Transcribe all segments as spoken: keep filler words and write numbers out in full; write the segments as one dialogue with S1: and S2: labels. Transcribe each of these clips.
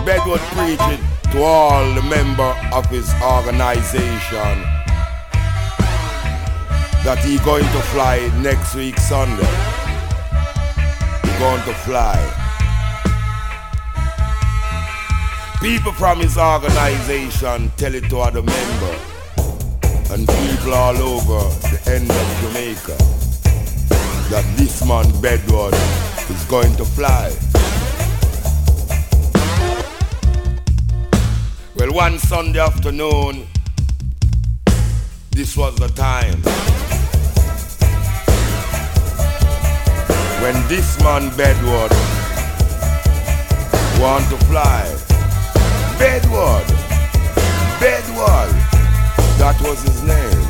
S1: Bedward preaching to all the member of his organization that he going to fly next week Sunday. He going to fly. People from his organization tell it to other members and people all over the end of Jamaica that this man Bedward is going to fly. Well, one Sunday afternoon, this was the time when this man Bedward want to fly. Bedward, Bedward, that was his name.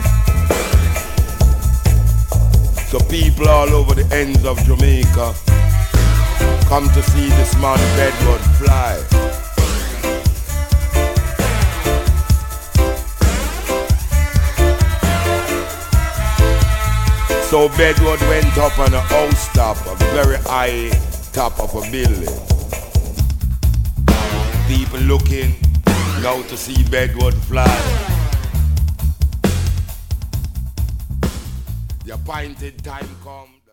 S1: So people all over the ends of Jamaica come to see this man Bedward fly. So Bedward went up on a house top, a very high top of a building. People looking now to see Bedward fly. The appointed time come.